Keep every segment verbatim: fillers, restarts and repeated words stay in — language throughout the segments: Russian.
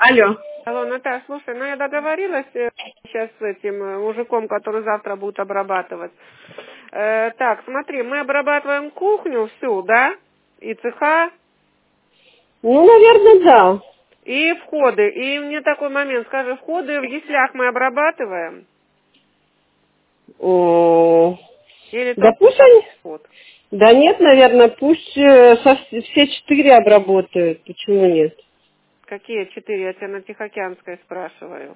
Алло. Алло, Наташа, слушай, ну я договорилась э, сейчас с этим э, мужиком, который завтра будет обрабатывать. Э, так, смотри, мы обрабатываем кухню всю, да? И цеха, Ну, наверное, да. и входы. И мне такой момент, скажи, входы в яслях мы обрабатываем? О, Или да только пусть сам они... вход? Да нет, наверное, пусть э, со- все четыре обработают. Почему нет? Какие четыре? Я тебя на Тихоокеанской спрашиваю.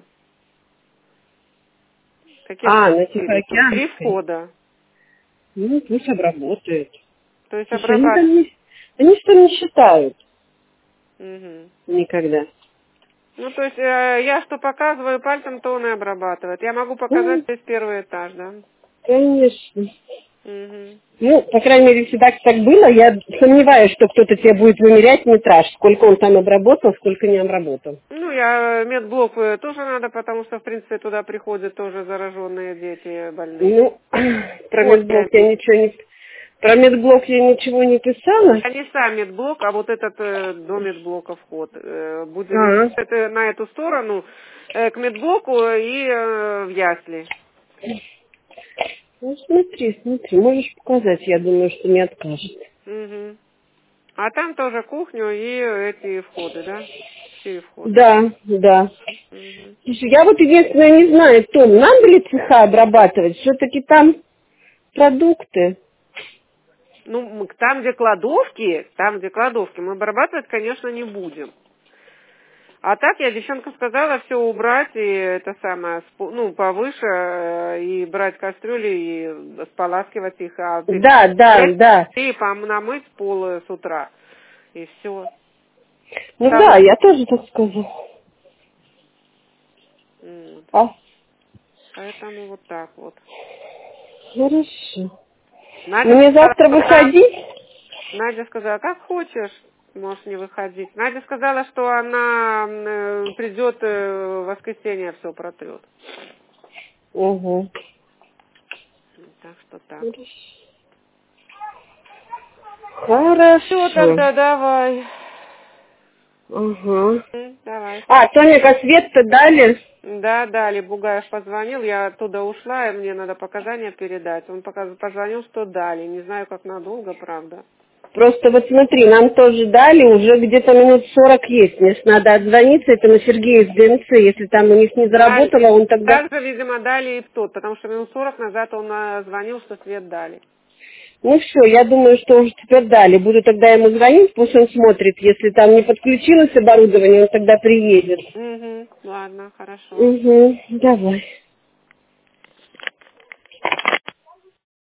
Какие А, на четыре? Тут три Тихоокеанской. входа. Ну, пусть обработают. То есть Слушай, они обрабатываем. там не... Они что не считают Угу. никогда. Ну, то есть э, я что показываю пальцем, то он и обрабатывает. Я могу показать Ну, весь первый этаж, да? конечно. Угу. Ну, по крайней мере, всегда так было. Я сомневаюсь, что кто-то тебе будет вымерять метраж, сколько он там обработал, сколько не обработал. Ну, я медблок э, тоже надо, потому что, в принципе, туда приходят тоже зараженные дети больные. Ну, про Вот я медблок я ничего не... Про медблок я ничего не писала. Я не сам медблок, а вот этот э, до медблока вход. Э, будем А, это, на эту сторону э, к медблоку и э, в ясли. ну смотри, смотри, можешь показать, я думаю, что не откажет. Угу. А там тоже кухню и эти входы, да? Четыре входа. Да, да. Угу. Слушай, я вот единственное не знаю, Том, надо ли цеха обрабатывать? Все-таки там продукты. Ну, мы- там, где кладовки, там, где кладовки, мы обрабатывать, конечно, не будем. А так я девчонкам сказала все убрать и это самое, спо- ну, повыше, э, и брать кастрюли и споласкивать их, а Да, да, да. и пом- намыть пол э, с утра. И все. Ну Там, да, я тоже так сказала. м, А, поэтому вот так вот. хорошо. Надя Мне сказала, завтра что она- выходить? Надя сказала, как хочешь, можешь не выходить. Надя сказала, что она э, придет э, в воскресенье, все протрет. Угу. Так что так. Хорошо. Все, Хорошо. тогда давай. Угу. М, Давай. А, Тоника, свет-то дали? Да, Дали, Бугаев позвонил, я оттуда ушла, и мне надо показания передать. Он пока позвонил, что дали. Не знаю, как надолго, правда. Просто вот смотри, нам тоже дали, уже где-то минут сорок есть. Мне ж надо отзвониться, это на Сергея из ГНЦ. Если там у них не заработало, Дали. он тогда... Также, видимо, дали и в тот, потому что минут сорок назад он а, звонил, что свет дали. Ну все, я думаю, что уже теперь дали. Буду тогда ему звонить, пусть он смотрит. Если там не подключилось оборудование, он тогда приедет. Угу, ладно, хорошо. Угу, давай.